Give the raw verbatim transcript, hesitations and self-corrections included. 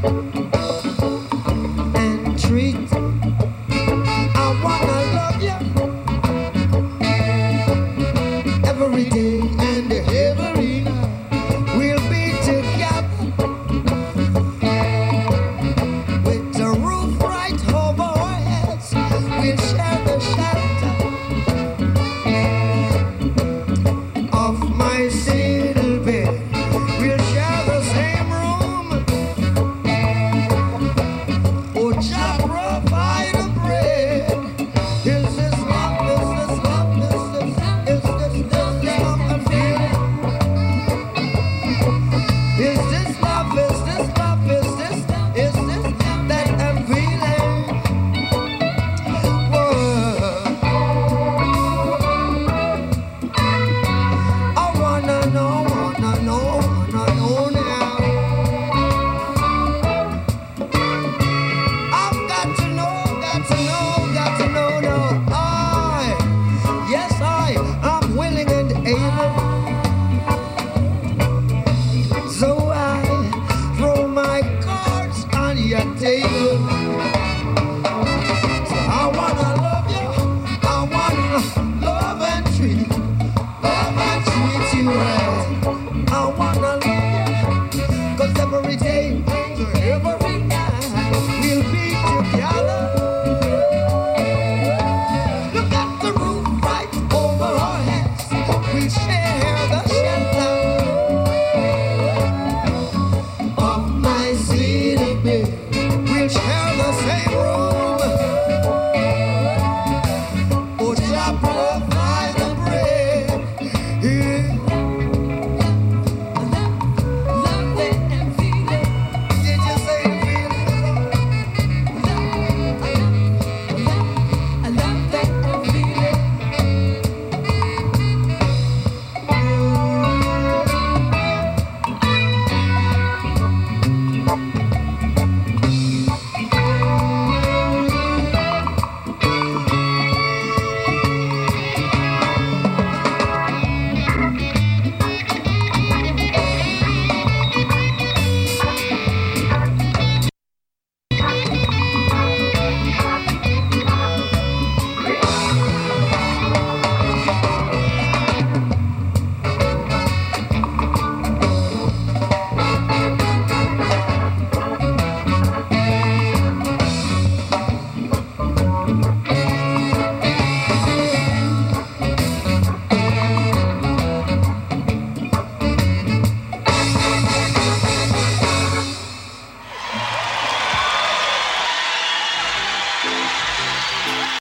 and treat. I wanna love you every day and every night. We'll be together with the roof right over our heads. We'll share the shelter of my single bed. We'll share the same room. Oh, Jah provide the bread. Is this love? Is this love? Is this, is this, is this love I'm feeling? Is this love? Is this love? Is this, is this that I'm feeling? Whoa. I wanna know, wanna know, wanna know now. I've got to know, got to know, got to know now. I, yes I, I'm willing and able. So I throw my cards on your table.